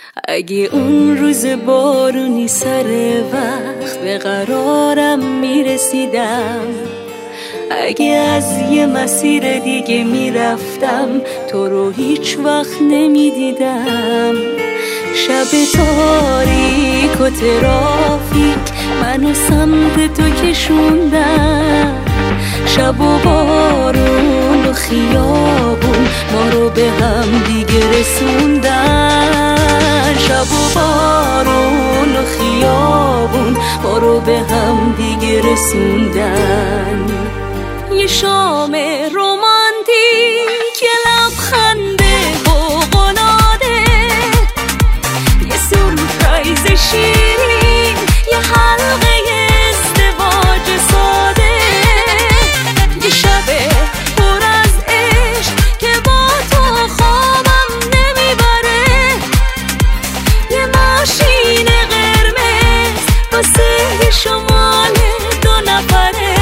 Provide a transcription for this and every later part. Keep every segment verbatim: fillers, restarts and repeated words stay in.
اگه اون روز بارونی سر وقت به قرارم میرسیدم، اگه از یه مسیر دیگه میرفتم تو رو هیچ وقت نمیدیدم، شب تاریک و ترافیک منو سمت تو کشوندن، شب و بارون و خیابون ما رو به هم دیگه رسوندن، شب و بارون و خیابون ما رو به هم دیگه رسوندن. یه شام رومانتیک، یه لبخنده فوق‌العاده، یه سورپرایز شیرین، یه حلقه ازدواج ساده، یه شب پر از عشق که با تو خوابم نمیبره، یه ماشین قرمز واسه شمال دو نفره.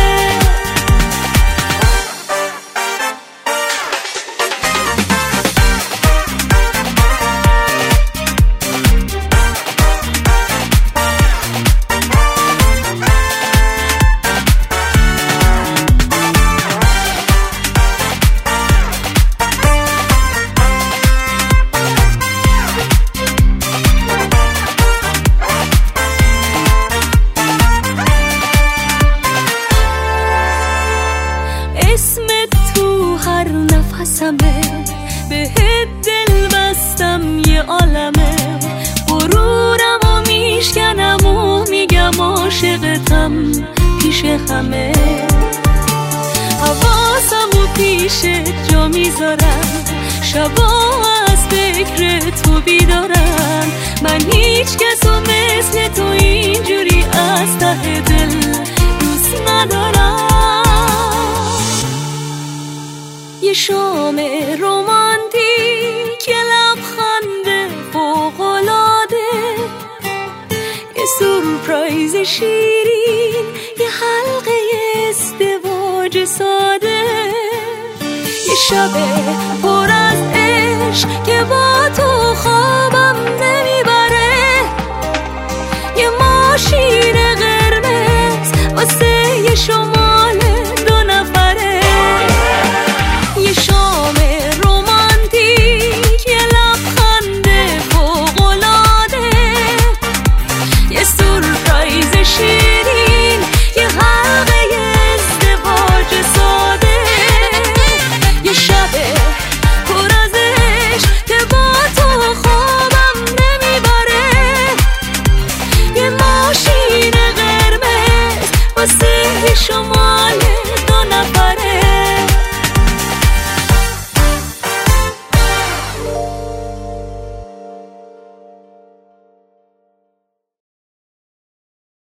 اسمت تو هر نفسمه، بهت دل بستم یه عالمه، غرورم و میشکنم و میگم عاشقتم پیش همه، حواسم و پیشت جا میذارم، شبا از فکر تو بیدارم، من هیچ کسو مثل تو اینجوری از ته دل دوست ندارم. یه شام رومانتیک، یه لبخنده فوق‌العاده، یه سورپرایز شیرین، یه حلقه ازدواج ساده، یه شب پر از عشق که با